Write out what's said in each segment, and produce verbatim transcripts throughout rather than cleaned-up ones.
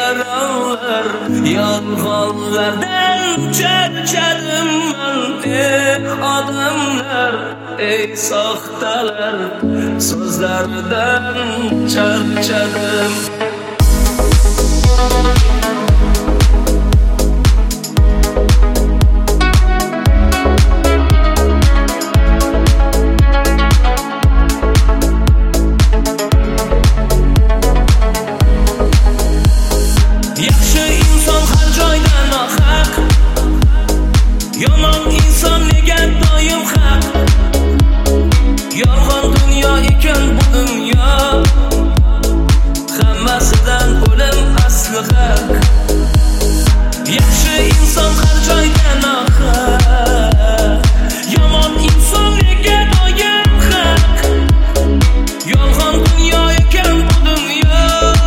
yaralar, yalğanlardan çerçedim ben. Ey adamlar, ey saxtalar, sözlerden çerçedim. Yaxşı insan har joydan haq, yomon inson nega doim haq. Yolg'on dunyo ekan bu dunyo, hammasidan o'lim asli haq. Yaxshi inson har joydan haq, yomon inson nega doim haq. Yolg'on dunyo ekan bu dunyo,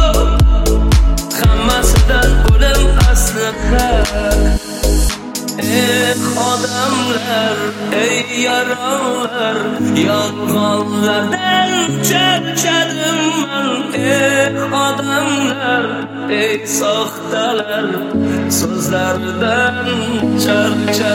hammasidan o'lim asli haq. Ey odamlar, ey yaralar, yalğanlardan charchadim men. Ey odamlar, ey saxtalar, so'zlardan charchadim.